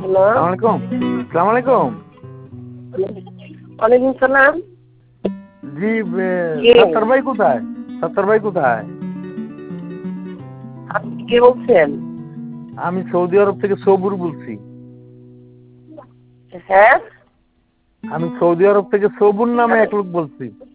Hello, আসসালামু আলাইকুম। ওয়ালাইকুম সালাম। জি, কে? সত্তর ভাই কোথায়? সত্তর ভাই কোথায়? আপনি কে বলছেন? আমি সৌদি আরব থেকে সবুর বলছি। হ্যাঁ, আমি সৌদি আরব থেকে সবুর নামে এক লোক বলছি।